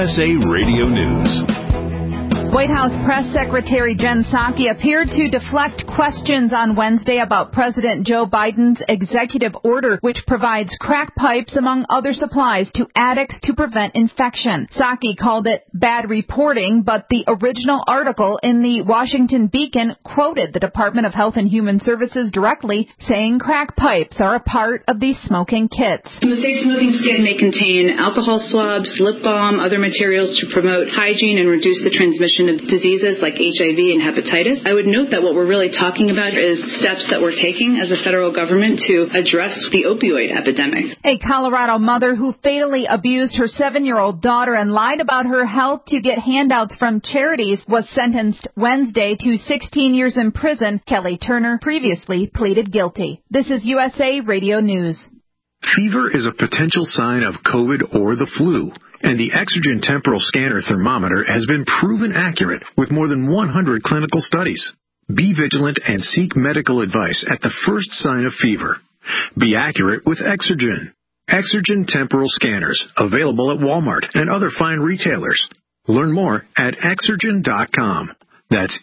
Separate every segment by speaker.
Speaker 1: USA Radio News.
Speaker 2: White House Press Secretary Jen Psaki appeared to deflect questions on Wednesday about President Joe Biden's executive order, which provides crack pipes, among other supplies, to addicts to prevent infection. Psaki called it bad reporting, but the original article in the Washington Beacon quoted the Department of Health and Human Services directly, saying crack pipes are a part of these smoking kits.
Speaker 3: The safe smoking skin may contain alcohol swabs, lip balm, other materials to promote hygiene and reduce the transmission of diseases like HIV and hepatitis. I would note that what we're really talking about is steps that we're taking as a federal government to address the opioid epidemic.
Speaker 2: A Colorado mother who fatally abused her 7-year-old daughter and lied about her health to get handouts from charities was sentenced Wednesday to 16 years in prison. Kelly Turner previously pleaded guilty. This is USA Radio News.
Speaker 4: Fever is a potential sign of COVID or the flu, and the Exergen temporal scanner thermometer has been proven accurate with more than 100 clinical studies. Be vigilant and seek medical advice at the first sign of fever. Be accurate with Exergen. Exergen temporal scanners, available at Walmart and other fine retailers. Learn more at Exergen.com. That's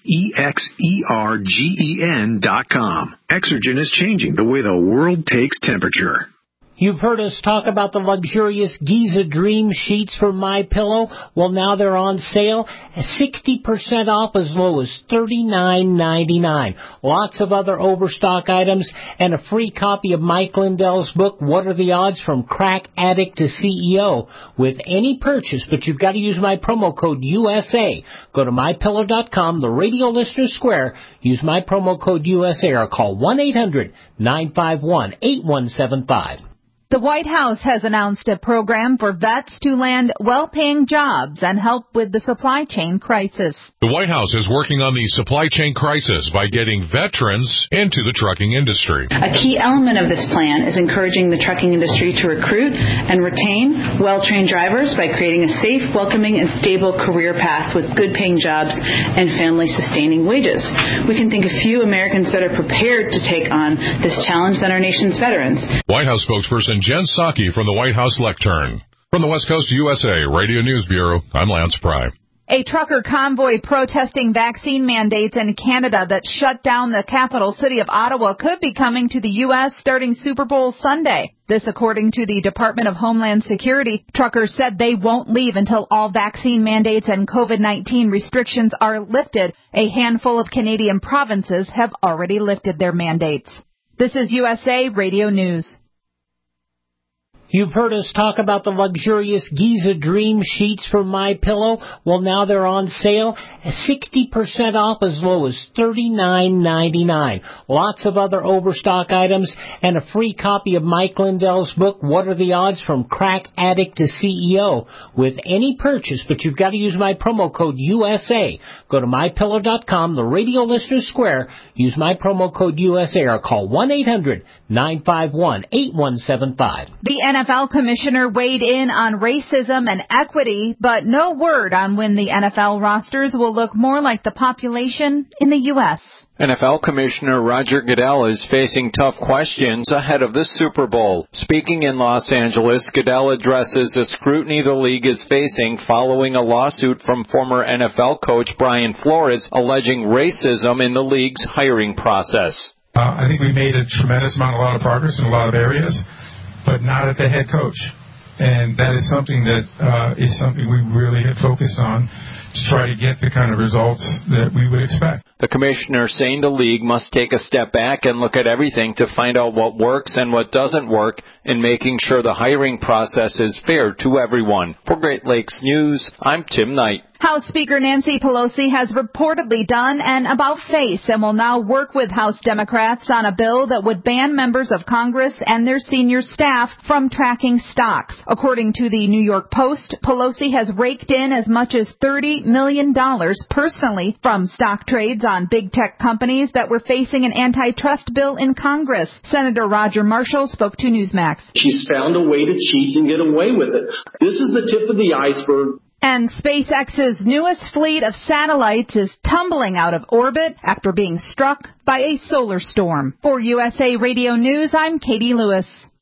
Speaker 4: EXERGEN.com. Exergen is changing the way the world takes temperature.
Speaker 5: You've heard us talk about the luxurious Giza Dream sheets from MyPillow. Well, now they're on sale, 60% off as low as $39.99. Lots of other overstock items and a free copy of Mike Lindell's book, What Are the Odds from Crack Addict to CEO, with any purchase, but you've got to use my promo code USA. Go to MyPillow.com, the Radio Listener Square, use my promo code USA, or call 1-800-951-8175.
Speaker 2: The White House has announced a program for vets to land well-paying jobs and help with the supply chain crisis.
Speaker 6: The White House is working on the supply chain crisis by getting veterans into the trucking industry.
Speaker 3: A key element of this plan is encouraging the trucking industry to recruit and retain well-trained drivers by creating a safe, welcoming, and stable career path with good-paying jobs and family-sustaining wages. We can think of few Americans better prepared to take on this challenge than our nation's veterans.
Speaker 6: White House spokesperson Jen Psaki from the White House lectern. From the West Coast USA Radio News Bureau, I'm Lance Pry.
Speaker 2: A trucker convoy protesting vaccine mandates in Canada that shut down the capital city of Ottawa could be coming to the U.S. starting Super Bowl Sunday. This according to the Department of Homeland Security. Truckers said they won't leave until all vaccine mandates and COVID-19 restrictions are lifted. A handful of Canadian provinces have already lifted their mandates. This is USA Radio News.
Speaker 5: You've heard us talk about the luxurious Giza Dream sheets from MyPillow. Well, now they're on sale, 60% off as low as $39.99. Lots of other overstock items and a free copy of Mike Lindell's book, What Are the Odds from Crack Addict to CEO, with any purchase, but you've got to use my promo code USA. Go to MyPillow.com, the Radio Listener Square, use my promo code USA, or call 1-800-951-8175.
Speaker 2: The NFL commissioner weighed in on racism and equity, but no word on when the NFL rosters will look more like the population in the U.S.
Speaker 7: NFL Commissioner Roger Goodell is facing tough questions ahead of the Super Bowl. Speaking in Los Angeles, Goodell addresses the scrutiny the league is facing following a lawsuit from former NFL coach Brian Flores alleging racism in the league's hiring process.
Speaker 8: I think we made a tremendous amount, a lot of progress in a lot of areas, but not at the head coach. And that is something that is something we really have focused on to try to get the kind of results that we would expect.
Speaker 7: The commissioner saying the league must take a step back and look at everything to find out what works and what doesn't work in making sure the hiring process is fair to everyone. For Great Lakes News, I'm Tim Knight.
Speaker 2: House Speaker Nancy Pelosi has reportedly done an about-face and will now work with House Democrats on a bill that would ban members of Congress and their senior staff from tracking stocks. According to the New York Post, Pelosi has raked in as much as $30 million personally from stock trades on big tech companies that were facing an antitrust bill in Congress. Senator Roger Marshall spoke to Newsmax.
Speaker 9: She's found a way to cheat and get away with it. This is the tip of the iceberg.
Speaker 2: And SpaceX's newest fleet of satellites is tumbling out of orbit after being struck by a solar storm. For USA Radio News, I'm Katie Lewis.